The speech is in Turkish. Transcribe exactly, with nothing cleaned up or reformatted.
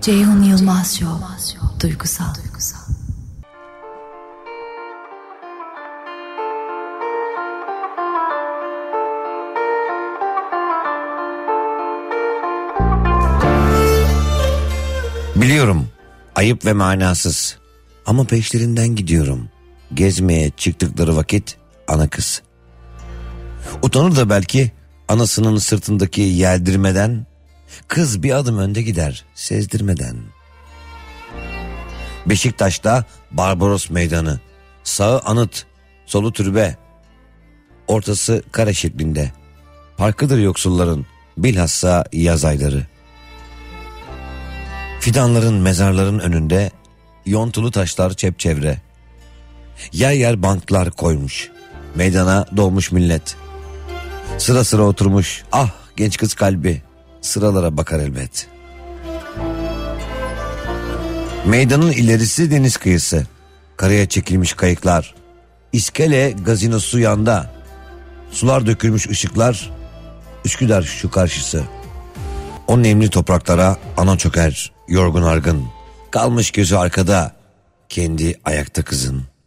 Ceyhun Yılmaz Show. Duygusal. Biliyorum, ayıp ve manasız. Ama peşlerinden gidiyorum. Gezmeye çıktıkları vakit ana kız. Utanır da belki anasının sırtındaki yeldirmeden. Kız bir adım önde gider sezdirmeden. Beşiktaş'ta Barbaros Meydanı. Sağı anıt, solu türbe. Ortası kare şeklinde. Parkıdır yoksulların, bilhassa yaz ayları. Fidanların, mezarların önünde yontulu taşlar çepçevre. Yer yer banklar koymuş. Meydana dolmuş millet. Sıra sıra oturmuş. Ah genç kız kalbi sıralara bakar elbet. Meydanın ilerisi deniz kıyısı. Karaya çekilmiş kayıklar. İskele gazinosu yanda. Sular dökülmüş ışıklar. Üsküdar şu karşısı. O nemli topraklara ana çöker yorgun argın. Kalmış gözü arkada, kendi ayakta kızın.